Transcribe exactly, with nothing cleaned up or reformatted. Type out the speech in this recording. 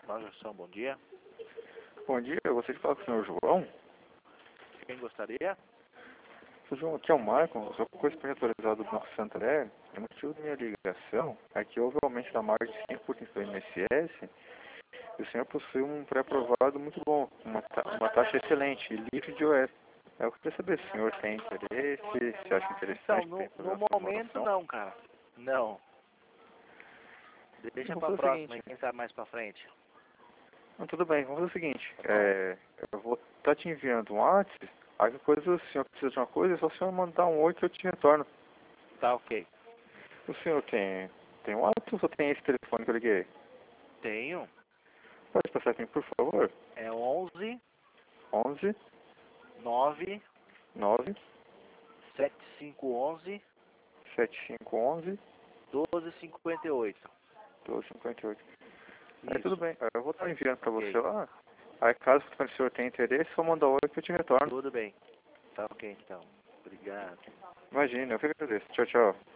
Najação, bom dia. Bom dia, eu gostaria de falar com o senhor João. Quem gostaria? Senhor João, aqui é o Maicon, eu sou com esse projeto atualizado do nosso Santander. O motivo da minha ligação é que houve um aumento da margem de cinco por cento do I N S S e o senhor possui um pré-aprovado muito bom, uma, ta uma taxa excelente e livre de I O S. Eu queria saber se o senhor tem interesse, se acha Então, interessante no, para no essa momento informação. não, cara. Não. Deixa Vamos pra fazer o próxima, seguinte. quem sabe mais pra frente. Não, tudo bem, vamos fazer o seguinte. Tá bom? É, eu vou estar te enviando um WhatsApp, aí qualquer coisa, o senhor precisa de uma coisa, é só o senhor mandar um oi que eu te retorno. Tá ok. O senhor tem, tem um WhatsApp ou só tem esse telefone que eu liguei? Tenho. Pode passar aqui, por favor. É onze onze, nove nove, sete cinco onze sete cinco onze, doze cinquenta e oito. doze cinquenta e oito. Aí tudo Isso. bem, eu vou estar enviando pra você Ok. lá. Aí caso o senhor tenha interesse, só manda oi que eu te retorno. Tudo bem. Tá ok então. Obrigado. Imagina, eu que agradeço. Tchau, tchau.